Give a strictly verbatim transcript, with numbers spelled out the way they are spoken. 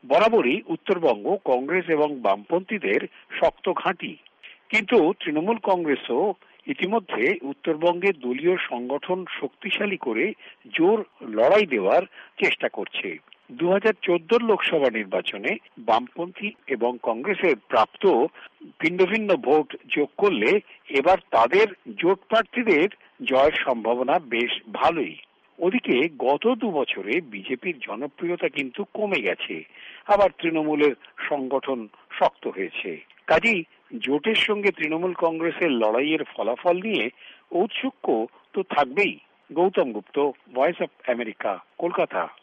বরাবরই উত্তরবঙ্গ কংগ্রেস এবং বামপন্থীদের শক্ত ঘাঁটি। কিন্তু তৃণমূল কংগ্রেসও ইতিমধ্যে উত্তরবঙ্গে দলীয় সংগঠন শক্তিশালী করে জোর লড়াই দেওয়ার চেষ্টা করছে। দু হাজার চোদ্দোর লোকসভা নির্বাচনে বামপন্থী এবং কংগ্রেসের প্রাপ্ত ভিন্ন ভিন্ন ভোট যোগ করলে এবার তাদের জোট প্রার্থীদের জয়ের সম্ভাবনা বেশ ভালোই। ওদিকে গত দু বছরে বিজেপির জনপ্রিয়তা কিন্তু কমে গেছে, আবার তৃণমূলের সংগঠন শক্ত হয়েছে। কাজেই জোটের সঙ্গে তৃণমূল কংগ্রেসের লড়াইয়ের ফলাফল নিয়ে ঔৎসুক্য তো থাকবেই। Gautam Gupta, voice of America, Kolkata.